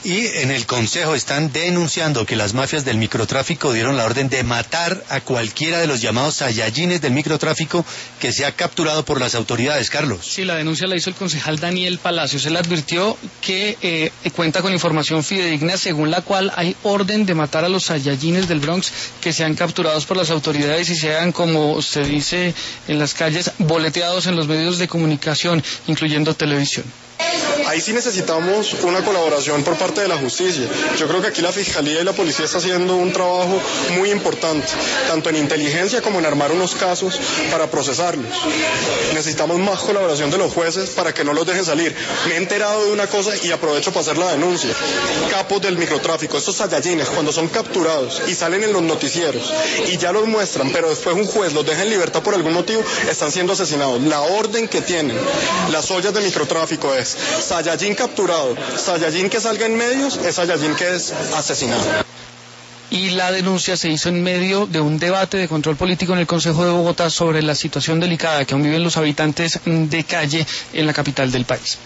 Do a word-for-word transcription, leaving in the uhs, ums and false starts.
Y en el Consejo están denunciando que las mafias del microtráfico dieron la orden de matar a cualquiera de los llamados saiyajines del microtráfico que sea capturado por las autoridades, Carlos. Sí, la denuncia la hizo el concejal Daniel Palacios. Él advirtió que eh, cuenta con información fidedigna según la cual hay orden de matar a los saiyajines del Bronx que sean capturados por las autoridades y sean, como se dice en las calles, boleteados en los medios de comunicación, incluyendo televisión. Ahí sí necesitamos una colaboración por parte de la justicia. Yo creo que aquí la Fiscalía y la Policía está haciendo un trabajo muy importante, tanto en inteligencia como en armar unos casos para procesarlos. Necesitamos más colaboración de los jueces para que no los dejen salir. Me he enterado de una cosa y aprovecho para hacer la denuncia. Capos del microtráfico, estos saiyajines, cuando son capturados y salen en los noticieros y ya los muestran, pero después un juez los deja en libertad por algún motivo, están siendo asesinados. La orden que tienen las ollas de microtráfico es Saiyajin capturado, Saiyajin que salga en medios, es Saiyajin que es asesinado. Y la denuncia se hizo en medio de un debate de control político en el Consejo de Bogotá sobre la situación delicada que aún viven los habitantes de calle en la capital del país.